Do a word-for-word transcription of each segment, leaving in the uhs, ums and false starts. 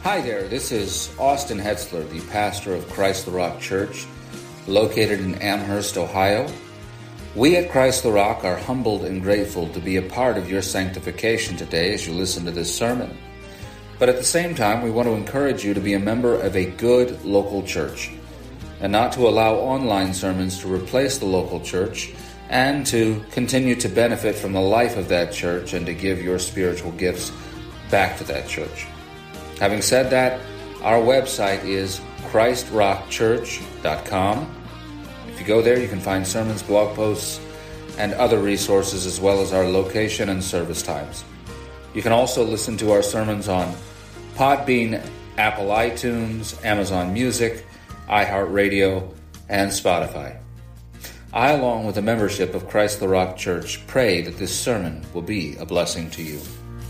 Hi there, this is Austin Hetzler, the pastor of Christ the Rock Church, located in Amherst, Ohio. We at Christ the Rock are humbled and grateful to be a part of your sanctification today as you listen to this sermon. But at the same time, we want to encourage you to be a member of a good local church and not to allow online sermons to replace the local church, and to continue to benefit from the life of that church and to give your spiritual gifts back to that church. Having said that, our website is christ rock church dot com. If you go there, you can find sermons, blog posts, and other resources, as well as our location and service times. You can also listen to our sermons on Podbean, Apple iTunes, Amazon Music, iHeartRadio, and Spotify. I, along with the membership of Christ the Rock Church, pray that this sermon will be a blessing to you.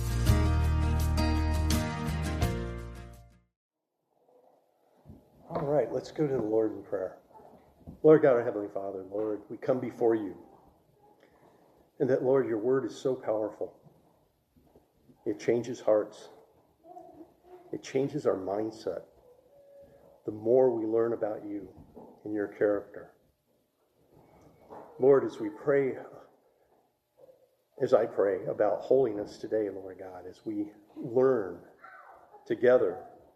All right, let's go to the Lord in prayer. Lord God, our Heavenly Father, Lord, we come before you. And that, Lord, your word is so powerful. It changes hearts. It changes our mindset. The more we learn about you and your character. Lord, as we pray, as I pray about holiness today, Lord God, as we learn together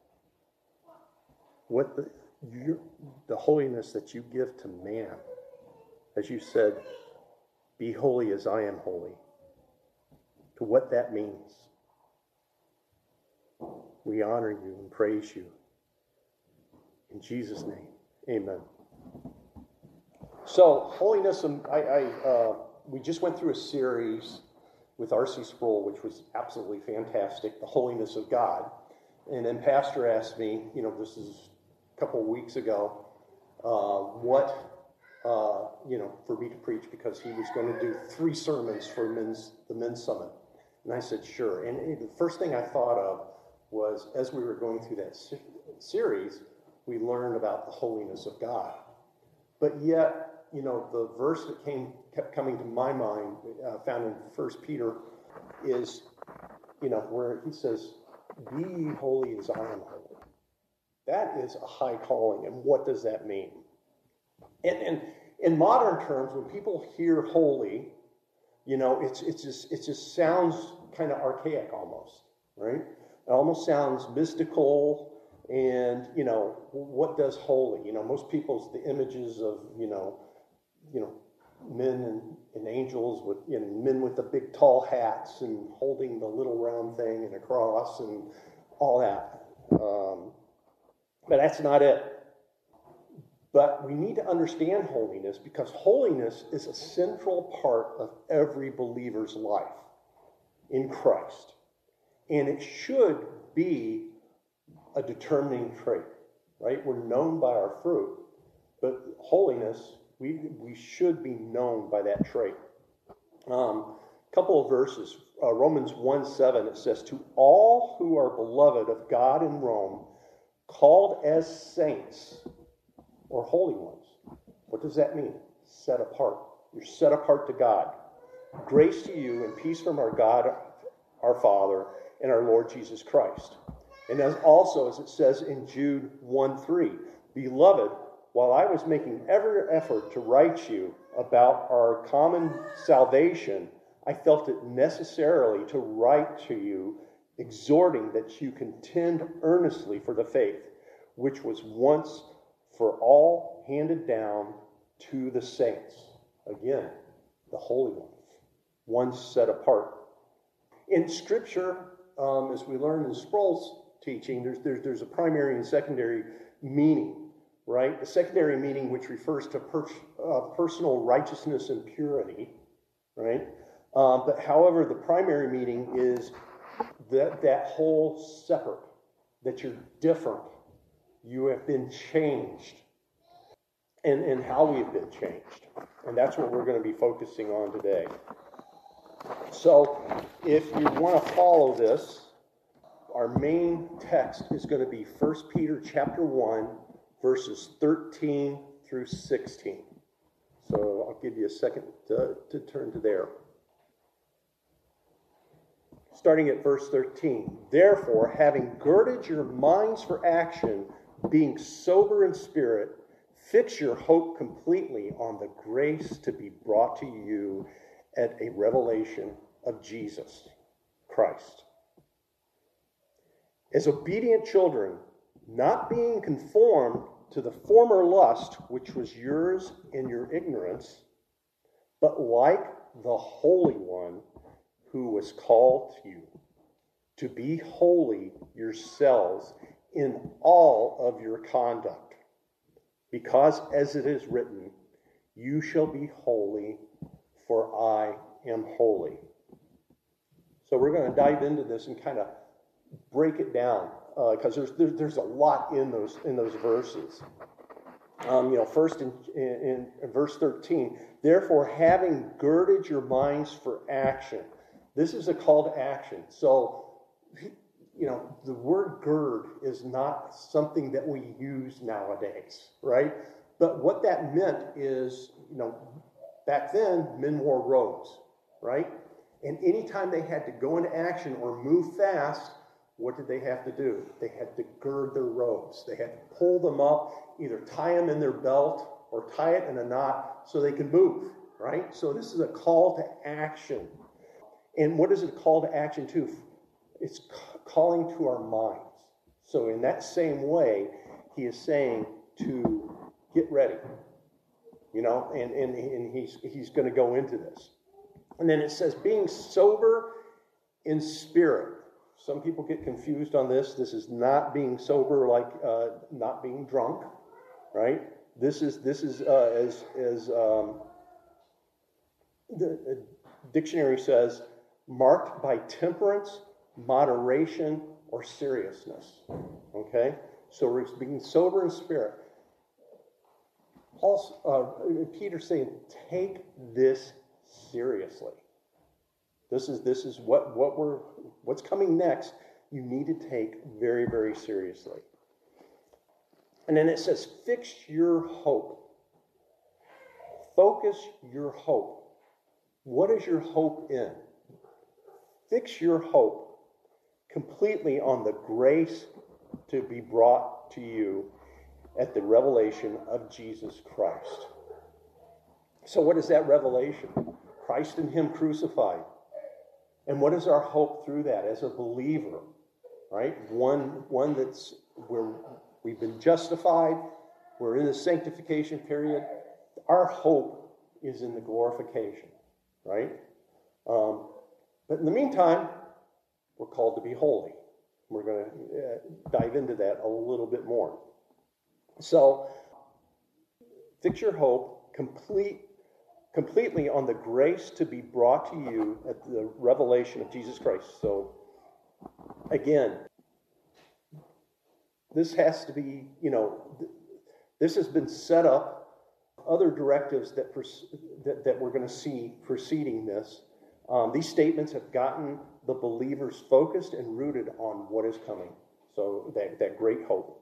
what the, your, the holiness that you give to man, as you said, be holy as I am holy, to what that means. We honor you and praise you. In Jesus' name, amen. So, holiness, I, I uh, we just went through a series with R C Sproul, which was absolutely fantastic, the holiness of God. And then Pastor asked me, you know, this is a couple of weeks ago, uh, what, uh, you know, for me to preach, because he was going to do three sermons for men's, the Men's Summit. And I said, sure. And it, the first thing I thought of was, as we were going through that se- series, we learned about the holiness of God. But yet, you know, the verse that came kept coming to my mind, uh, found in First Peter, is, you know, where he says, be ye holy as I am holy. That is a high calling. And what does that mean? And, and in modern terms, when people hear holy, you know, it's it's just it just sounds kind of archaic almost, right? It almost sounds mystical. And, you know, what does holy? You know, most people's, the images of, you know, you know, men and, and angels with, you know, men with the big tall hats and holding the little round thing and a cross and all that. Um, but that's not it. But we need to understand holiness, because holiness is a central part of every believer's life in Christ. And it should be a determining trait, right? We're known by our fruit, but holiness, we we should be known by that trait. Um, a couple of verses, uh, Romans one seven, it says, to all who are beloved of God in Rome, called as saints or holy ones. What does that mean? Set apart. You're set apart to God. Grace to you and peace from our God, our Father, and our Lord Jesus Christ. And as also, as it says in Jude one three, beloved, while I was making every effort to write you about our common salvation, I felt it necessarily to write to you, exhorting that you contend earnestly for the faith, which was once for all handed down to the saints. Again, the holy ones, ones set apart. In Scripture, um, as we learn in Sproul's teaching, there's, there's there's a primary and secondary meaning, right? The secondary meaning, which refers to per, uh, personal righteousness and purity, right? Um, but however, the primary meaning is that that whole separate, that you're different, you have been changed, and and how we have been changed, and that's what we're going to be focusing on today. So, if you want to follow this, our main text is going to be First Peter chapter one, verses thirteen through sixteen. So I'll give you a second to, to turn to there. starting at verse thirteen. Therefore, having girded your minds for action, being sober in spirit, fix your hope completely on the grace to be brought to you at a revelation of Jesus Christ. As obedient children, not being conformed to the former lust which was yours in your ignorance, but like the Holy One who was called you, to be holy yourselves in all of your conduct. Because as it is written, you shall be holy, for I am holy. So we're going to dive into this and kind of break it down, because uh, there's, there's there's a lot in those in those verses. Um, you know, first in, in, in verse thirteen, therefore, having girded your minds for action. This is a call to action. So, you know, the word gird is not something that we use nowadays, right? But what that meant is, you know, back then, men wore robes, right? And anytime they had to go into action or move fast, what did they have to do? They had to gird their robes. They had to pull them up, either tie them in their belt or tie it in a knot so they can move, right? So this is a call to action. And what is it a call to action to? It's calling to our minds. So in that same way, he is saying to get ready, you know, and, and, and he's, he's going to go into this. And then it says, being sober in spirit. Some people get confused on this. This is not being sober like uh, not being drunk, right? This is, this is uh, as, as um, the, the dictionary says, marked by temperance, moderation, or seriousness. Okay? So we're being sober in spirit. Paul, uh, Peter's saying, take this seriously. This is this is what, what we're what's coming next. You need to take very, very seriously. And then it says, fix your hope. Focus your hope. What is your hope in? Fix your hope completely on the grace to be brought to you at the revelation of Jesus Christ. So what is that revelation? Christ and him crucified. And what is our hope through that as a believer? Right? One, one that's where we've been justified, we're in the sanctification period. Our hope is in the glorification, right? Um, but in the meantime, we're called to be holy. We're going to uh, dive into that a little bit more. So, fix your hope complete, completely on the grace to be brought to you at the revelation of Jesus Christ. So, again, this has to be, you know, this has been set up. Other directives that, that, that we're going to see preceding this. Um, these statements have gotten the believers focused and rooted on what is coming. So that, that great hope.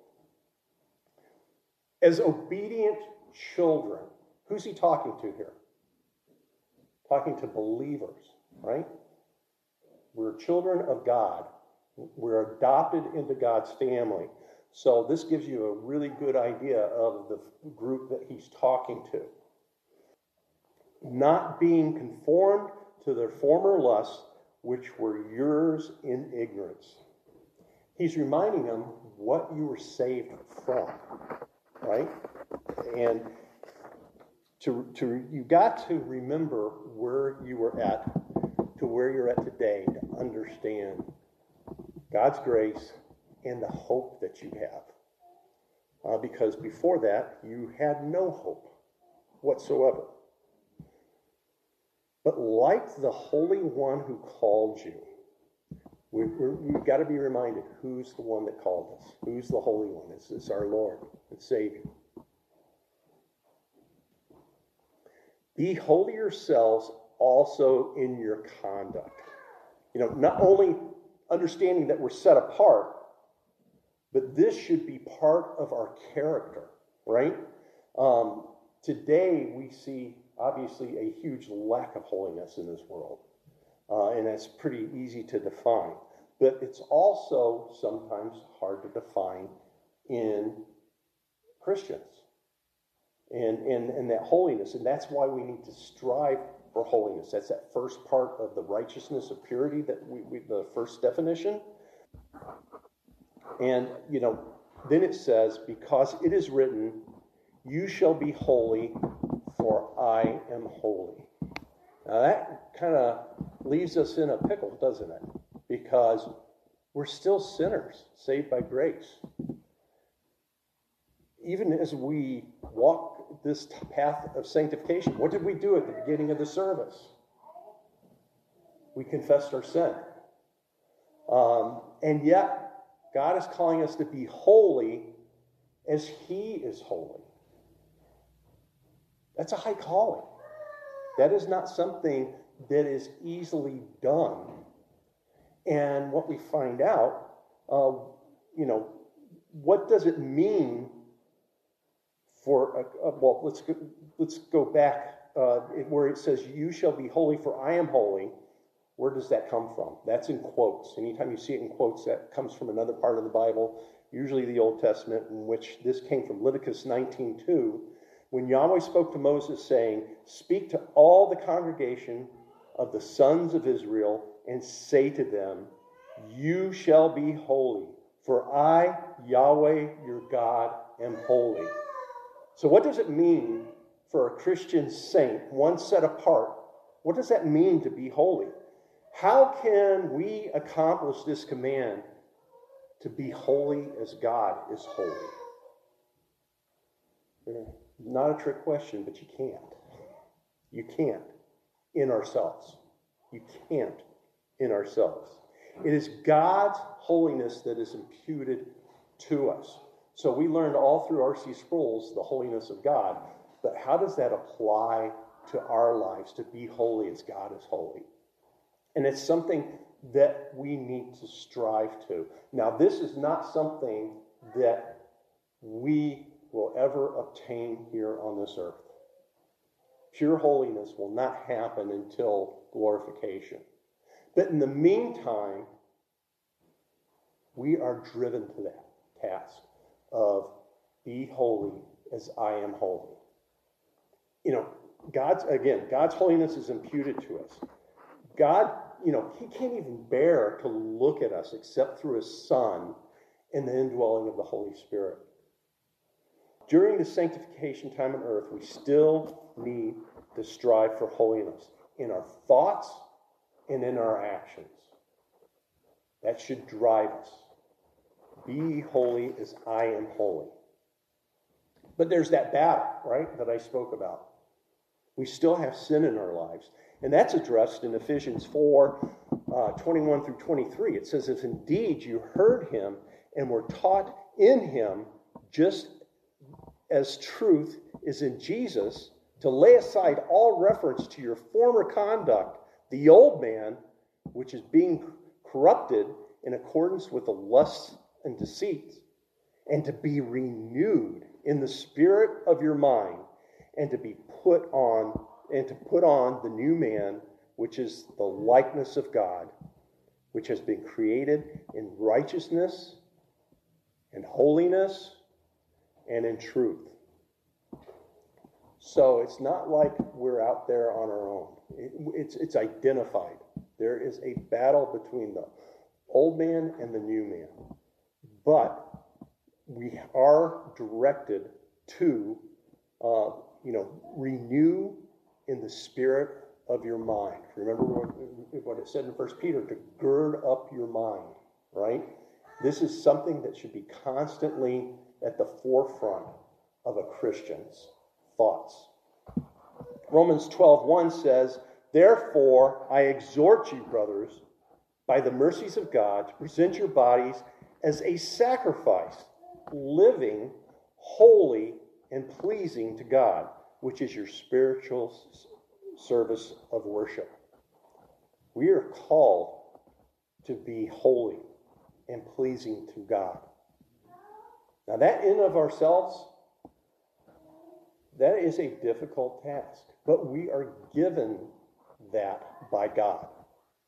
As obedient children, who's he talking to here? Talking to believers, right? We're children of God. We're adopted into God's family. So this gives you a really good idea of the group that he's talking to. Not being conformed to their former lusts, which were yours in ignorance. He's reminding them what you were saved from, right? And to, to you got to remember where you were at, to where you're at today, to understand God's grace and the hope that you have. Uh, because before that, you had no hope whatsoever. But like the Holy One who called you, we, we've got to be reminded, who's the one that called us? Who's the Holy One? It's, it's our Lord and Savior. Be holy yourselves also in your conduct. You know, not only understanding that we're set apart, but this should be part of our character, right? Um, today we see, obviously, a huge lack of holiness in this world. uh, and that's pretty easy to define. But it's also sometimes hard to define in Christians and, and, and that holiness. And that's why we need to strive for holiness. That's that first part of the righteousness of purity, that we, we the first definition. And, you know, then it says, because it is written, you shall be holy, for I am holy. Now that kind of leaves us in a pickle, doesn't it? Because we're still sinners, saved by grace. Even as we walk this path of sanctification, what did we do at the beginning of the service? We confessed our sin. Um, and yet, God is calling us to be holy as He is holy. That's a high calling. That is not something that is easily done. And what we find out, uh, you know, what does it mean for, a, a, well, let's go, let's go back uh, where it says, you shall be holy, for I am holy. Where does that come from? That's in quotes. Anytime you see it in quotes, that comes from another part of the Bible, usually the Old Testament, in which this came from Leviticus nineteen two, when Yahweh spoke to Moses, saying, speak to all the congregation of the sons of Israel and say to them, you shall be holy, for I, Yahweh, your God, am holy. So what does it mean for a Christian saint, one set apart? What does that mean to be holy? How can we accomplish this command to be holy as God is holy? Not a trick question, but you can't. You can't in ourselves. You can't in ourselves. It is God's holiness that is imputed to us. So we learned all through R C Sproul's the holiness of God, but how does that apply to our lives to be holy as God is holy? And it's something that we need to strive to. Now, this is not something that we will ever obtain here on this earth. Pure holiness will not happen until glorification. But in the meantime, we are driven to that task of be holy as I am holy. You know, God's, again, God's holiness is imputed to us. God, you know, He can't even bear to look at us except through His Son and the indwelling of the Holy Spirit. During the sanctification time on earth, we still need to strive for holiness in our thoughts and in our actions. That should drive us. Be holy as I am holy. But there's that battle, right, that I spoke about. We still have sin in our lives. And that's addressed in Ephesians four, uh, twenty-one through twenty-three. It says, if indeed you heard Him and were taught in Him, just as truth is in Jesus, to lay aside all reference to your former conduct, the old man, which is being corrupted in accordance with the lusts and deceits, and to be renewed in the spirit of your mind, and to be put on, and to put on the new man, which is the likeness of God, which has been created in righteousness and holiness and in truth. So it's not like we're out there on our own. It, it's, it's identified. There is a battle between the old man and the new man. But we are directed to, uh, you know, renew in the spirit of your mind. Remember what, what it said in First Peter, to gird up your mind, right? This is something that should be constantly at the forefront of a Christian's thoughts. Romans twelve one says, therefore I exhort you, brothers, by the mercies of God, to present your bodies as a sacrifice, living, holy, and pleasing to God, which is your spiritual service of worship. We are called to be holy and pleasing to God. Now that in of ourselves, that is a difficult task, but we are given that by God.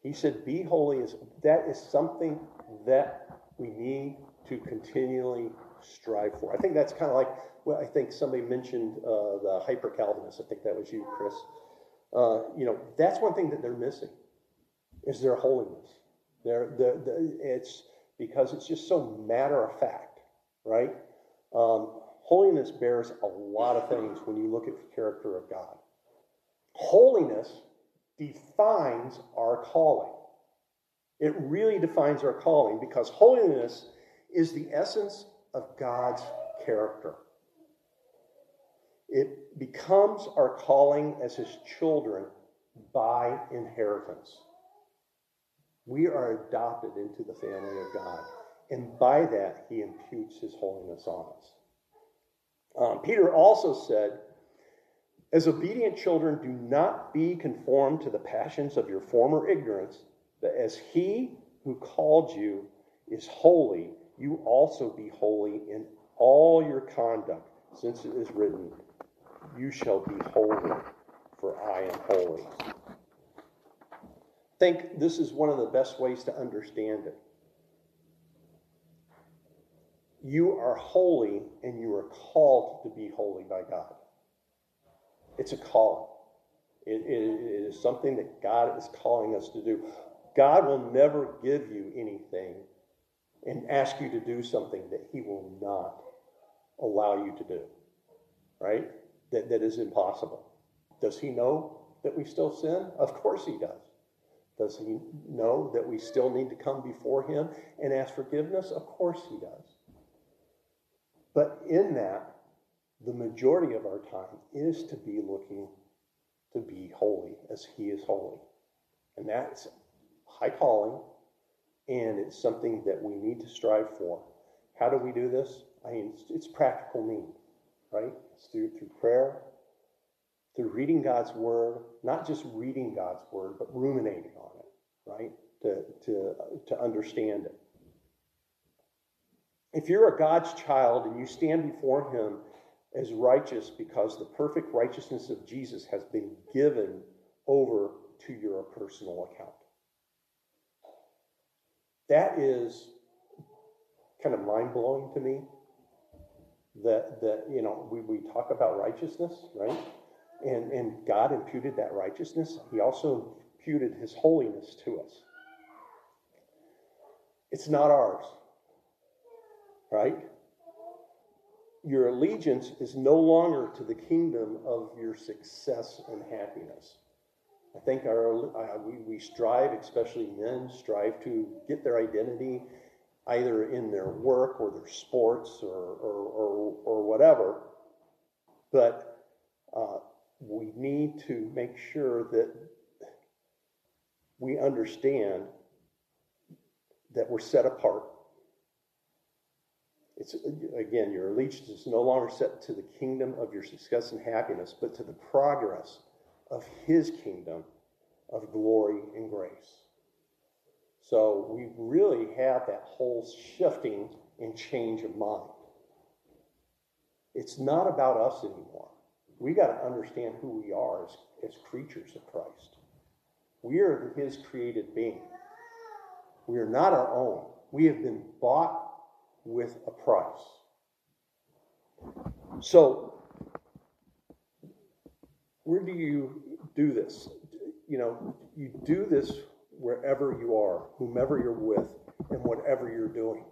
He said, be holy. Is that is something that we need to continually strive for. I think that's kind of like, well, I think somebody mentioned uh, the hyper-Calvinists. I think that was you, Chris. Uh, you know, that's one thing that they're missing, is their holiness. They're, they're, they're, it's because it's just so matter of fact, right? Um, holiness bears a lot of things when you look at the character of God. Holiness defines our calling. It really defines our calling because holiness is the essence of God's character. It becomes our calling as his children by inheritance. We are adopted into the family of God, and by that he imputes his holiness on us. Um, Peter also said, as obedient children, do not be conformed to the passions of your former ignorance, but as he who called you is holy, you also be holy in all your conduct, since it is written, you shall be holy, for I am holy. I think this is one of the best ways to understand it. You are holy, and you are called to be holy by God. It's a calling. It, it, it is something that God is calling us to do. God will never give you anything and ask you to do something that he will not allow you to do. Right? That, that is impossible. Does he know that we still sin? Of course he does. Does he know that we still need to come before him and ask forgiveness? Of course he does. But in that, the majority of our time is to be looking to be holy as he is holy. And that's high calling, and it's something that we need to strive for. How do we do this? I mean, it's, it's practical means, right? It's through, through prayer, through reading God's word, not just reading God's word, but ruminating on it, right? To, to, to understand it. If you're a God's child and you stand before him as righteous because the perfect righteousness of Jesus has been given over to your personal account. That is kind of mind-blowing to me. That, that you know, we, we talk about righteousness, right? And, and God imputed that righteousness. He also imputed his holiness to us. It's not ours, right? Your allegiance is no longer to the kingdom of your success and happiness. I think our uh, we, we strive, especially men, strive to get their identity either in their work or their sports or or, or, or whatever. But uh, we need to make sure that we understand that we're set apart. It's, again, your allegiance is no longer set to the kingdom of your success and happiness, but to the progress of his kingdom of glory and grace. So we really have that whole shifting and change of mind. It's not about us anymore. We got to understand who we are as, as creatures of Christ. We are his created being. We are not our own. We have been bought with a price. So, where do you do this? You know, you do this wherever you are, whomever you're with, and whatever you're doing.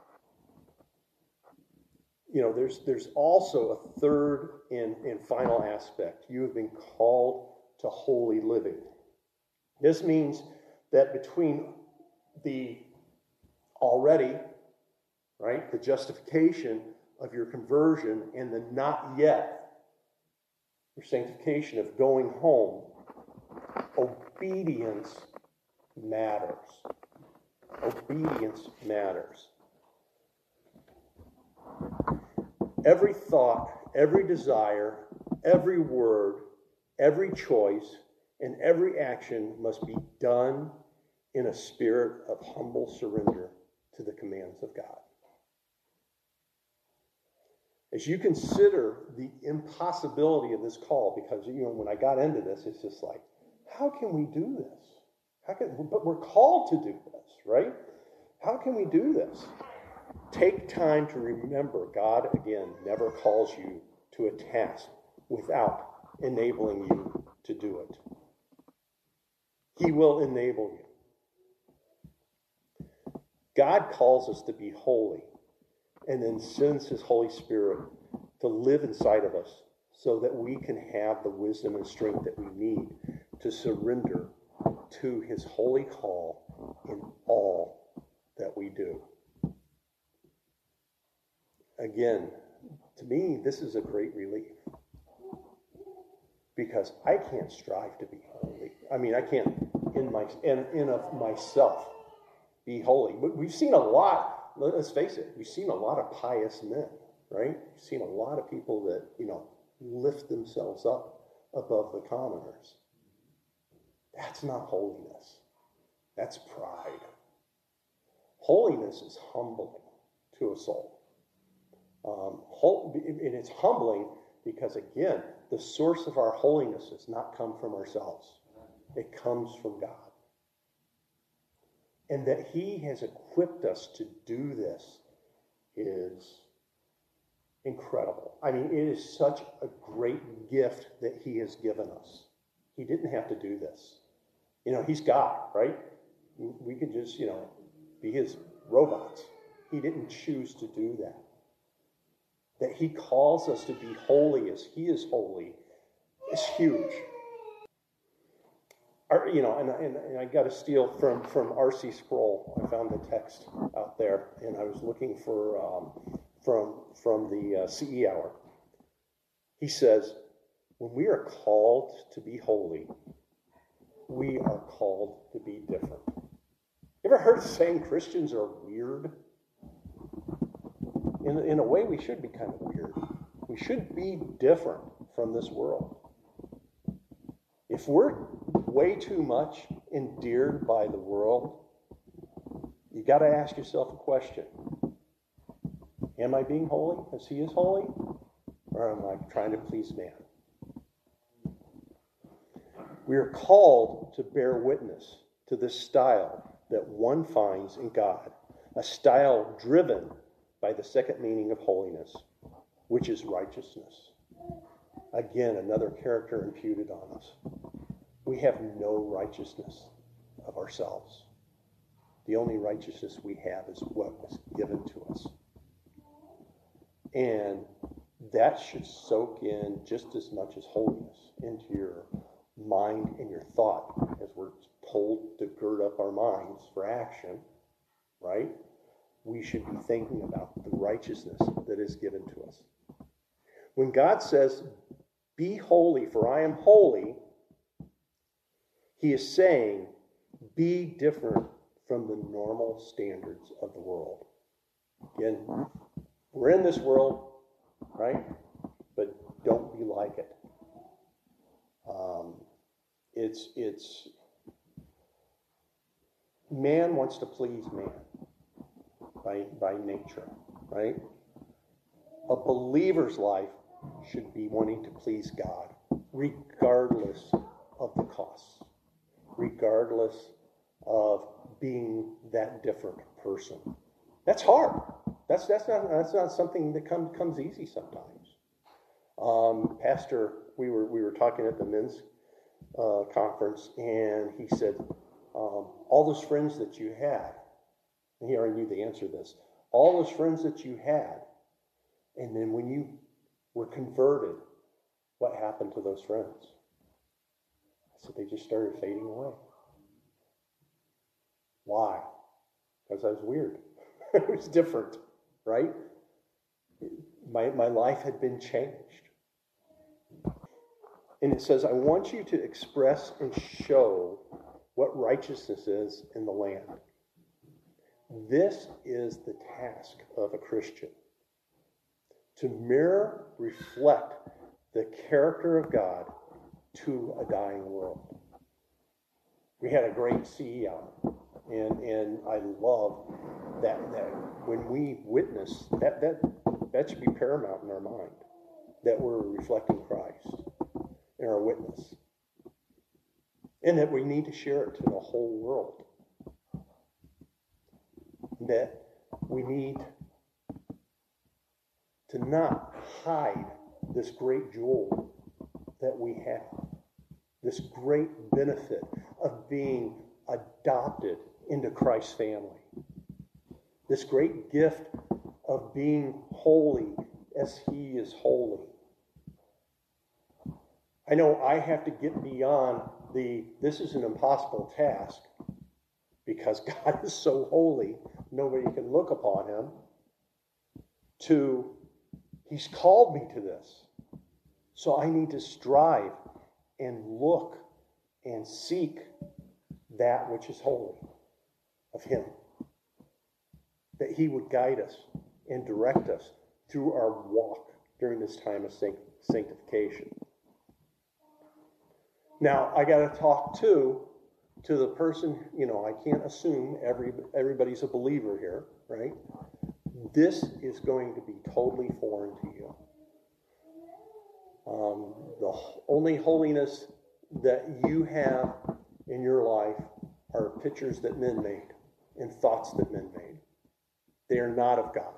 You know, there's there's also a third and, and final aspect. You have been called to holy living. This means that between the already, right, the justification of your conversion and the not yet, your sanctification of going home, obedience matters. Obedience matters. Every thought, every desire, every word, every choice, and every action must be done in a spirit of humble surrender to the commands of God. As you consider the impossibility of this call, because, you know, when I got into this, it's just like, how can we do this? How can, but we're called to do this, right? How can we do this? Take time to remember God, again, never calls you to a task without enabling you to do it. He will enable you. God calls us to be holy and then sends his Holy Spirit to live inside of us so that we can have the wisdom and strength that we need to surrender to his holy call in all that we do. Again, to me, this is a great relief because I can't strive to be holy. I mean, I can't in my in, in of myself be holy. But we've seen a lot, let's face it, we've seen a lot of pious men, right? We've seen a lot of people that, you know, lift themselves up above the commoners. That's not holiness. That's pride. Holiness is humbling to a soul. Um, and it's humbling because, again, the source of our holiness does not come from ourselves. It comes from God. And that he has equipped us to do this is incredible. I mean, it is such a great gift that he has given us. He didn't have to do this. You know, he's God, right? We could just, you know, be his robots. He didn't choose to do that. That he calls us to be holy as he is holy is huge. Our, you know, and, and, and I got to steal from, from R C Sproul. I found the text out there, and I was looking for um, from from the uh, C E Hour. He says, when we are called to be holy, we are called to be different. You ever heard the saying Christians are weird? In, in a way, we should be kind of weird. We should be different from this world. If we're way too much endeared by the world, you got to ask yourself a question. Am I being holy as he is holy? Or am I trying to please man? We are called to bear witness to this style that one finds in God, a style driven by the second meaning of holiness, which is righteousness. Again, another character imputed on us. We have no righteousness of ourselves. The only righteousness we have is what was given to us. And that should soak in just as much as holiness into your mind and your thought, as we're told to gird up our minds for action, right? We should be thinking about the righteousness that is given to us. When God says, be holy, for I am holy, he is saying, be different from the normal standards of the world. Again, we're in this world, right? But don't be like it. Um, it's, it's, man wants to please man by, by nature, right? A believer's life should be wanting to please God, regardless of the costs, regardless of being that different person. That's hard. That's that's not that's not something that comes comes easy sometimes. Um, Pastor, we were we were talking at the men's uh, conference, and he said, um, all those friends that you had, and he already knew the answer to this. All those friends that you had, and then when you were converted, what happened to those friends? I said, they just started fading away. Why? Because I was weird. It was different, right? My, my life had been changed. And it says, I want you to express and show what righteousness is in the land. This is the task of a Christian. To mirror, reflect the character of God to a dying world. We had a great C E hour, and and I love that that when we witness that that that should be paramount in our mind, that we're reflecting Christ in our witness. and that we need to share it to the whole world. That we need to not hide this great jewel that we have, this great benefit of being adopted into Christ's family, this great gift of being holy as he is holy. I know I have to get beyond the, this is an impossible task because God is so holy, nobody can look upon him, to, he's called me to this. So I need to strive and look and seek that which is holy of him. That he would guide us and direct us through our walk during this time of sanctification. Now, I got to talk too to the person, you know, I can't assume every everybody's a believer here, right? This is going to be totally foreign to you. Um, the only holiness that you have in your life are pictures that men made and thoughts that men made. They are not of God.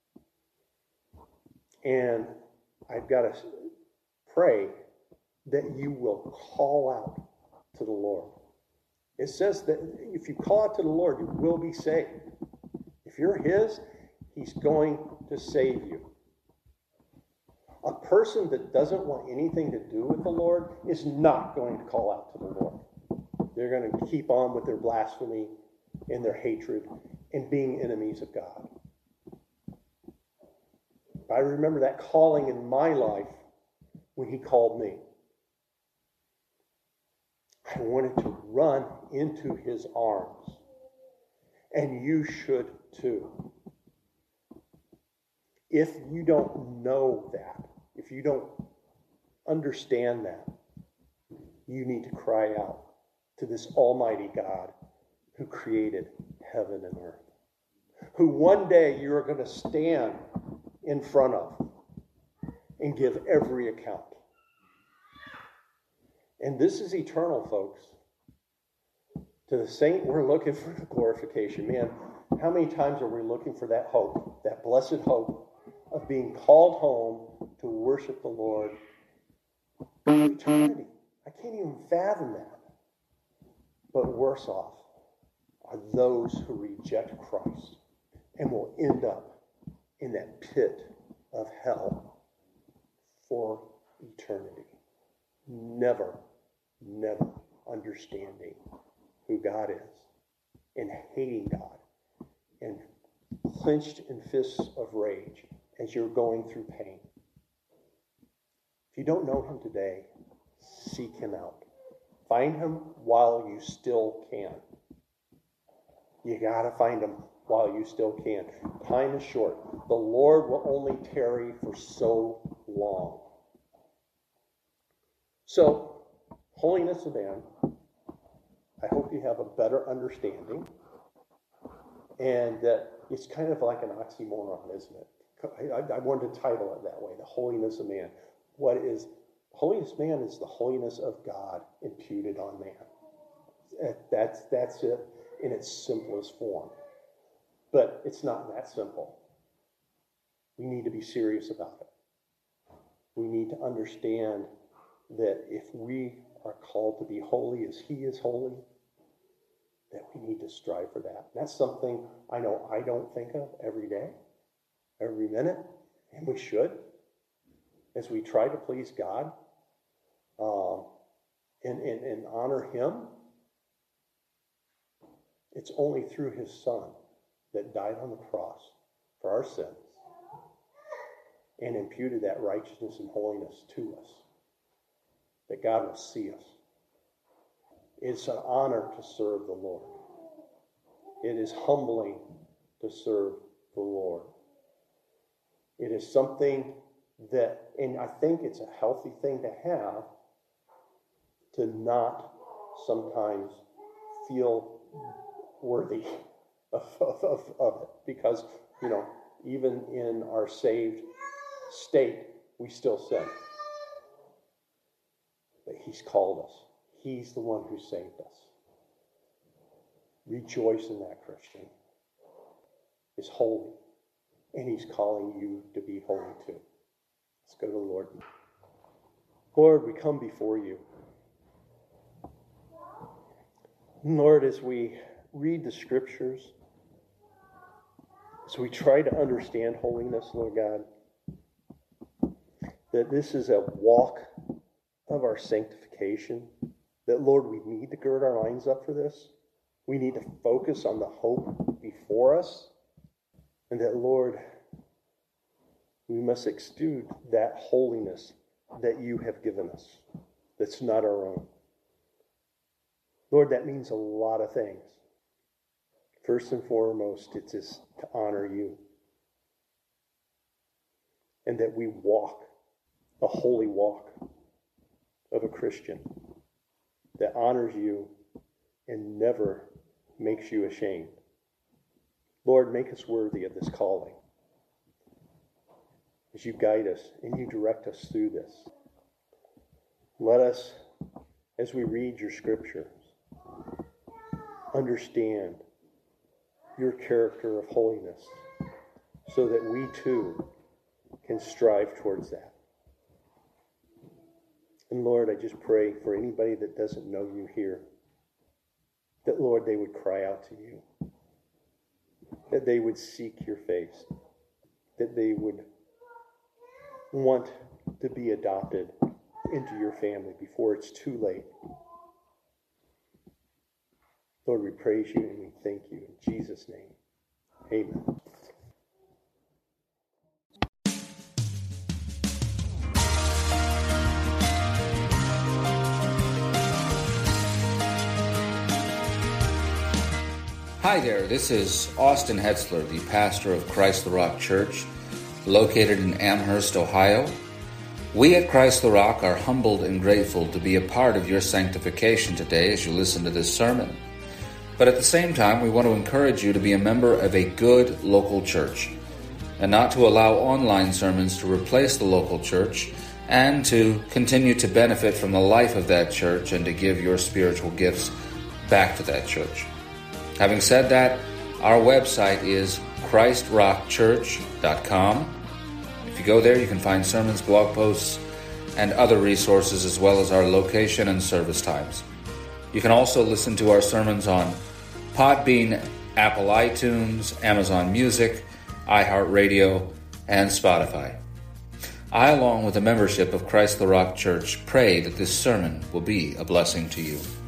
And I've got to pray that you will call out to the Lord. It says that if you call out to the Lord, you will be saved. If you're his, he's going to save you. A person that doesn't want anything to do with the Lord is not going to call out to the Lord. They're going to keep on with their blasphemy and their hatred and being enemies of God. I remember that calling in my life when he called me. I wanted to run into his arms. And you should too. If you don't know that, if you don't understand that, you need to cry out to this almighty God who created heaven and earth, who one day you're going to stand in front of and give every account. And this is eternal, folks. To the saint, we're looking for the glorification. Man, how many times are we looking for that hope, that blessed hope of being called home to worship the Lord for eternity? I can't even fathom that. But worse off are those who reject Christ and will end up in that pit of hell for eternity. Never, never understanding who God is and hating God and clenched in fists of rage as you're going through pain. If you don't know him today, seek him out. Find him while you still can. You got to find him while you still can. Time is short. The Lord will only tarry for so long. So, holiness of man, I hope you have a better understanding. And that it's kind of like an oxymoron, isn't it? I, I, I wanted to title it that way, the holiness of man. What is, holiness of man is the holiness of God imputed on man. That's, that's it in its simplest form. But it's not that simple. We need to be serious about it. We need to understand that if we are called to be holy as he is holy, that we need to strive for that. That's something I know I don't think of every day, every minute, and we should, as we try to please God uh, and, and, and honor him. It's only through his Son that died on the cross for our sins and imputed that righteousness and holiness to us, that God will see us. It's an honor to serve the Lord. It is humbling to serve the Lord. It is something that, and I think it's a healthy thing to have, to not sometimes feel worthy of, of, of, of it. Because, you know, even in our saved state, we still sin. But he's called us. He's the one who saved us. Rejoice in that, Christian. He's holy, and he's calling you to be holy too. Let's go to the Lord. Lord, we come before you. Lord, as we read the scriptures, as we try to understand holiness, Lord God, that this is a walk of our sanctification, that, Lord, we need to gird our minds up for this. We need to focus on the hope before us, and that, Lord, we must exude that holiness that you have given us, that's not our own. Lord, that means a lot of things. First and foremost, it's just to honor you, and that we walk a holy walk of a Christian that honors you and never makes you ashamed. Lord, make us worthy of this calling as you guide us and you direct us through this. Let us, as we read your scriptures, understand your character of holiness so that we too can strive towards that. And Lord, I just pray for anybody that doesn't know you here, that, Lord, they would cry out to you, that they would seek your face, that they would want to be adopted into your family before it's too late. Lord, we praise you and we thank you in Jesus' name. Amen. Hi there, this is Austin Hetzler, the pastor of Christ the Rock Church, located in Amherst, Ohio. We at Christ the Rock are humbled and grateful to be a part of your sanctification today as you listen to this sermon. But at the same time, we want to encourage you to be a member of a good local church and not to allow online sermons to replace the local church, and to continue to benefit from the life of that church and to give your spiritual gifts back to that church. Having said that, our website is christ rock church dot com. If you go there, you can find sermons, blog posts, and other resources, as well as our location and service times. You can also listen to our sermons on Podbean, Apple iTunes, Amazon Music, iHeartRadio, and Spotify. I, along with the membership of Christ the Rock Church, pray that this sermon will be a blessing to you.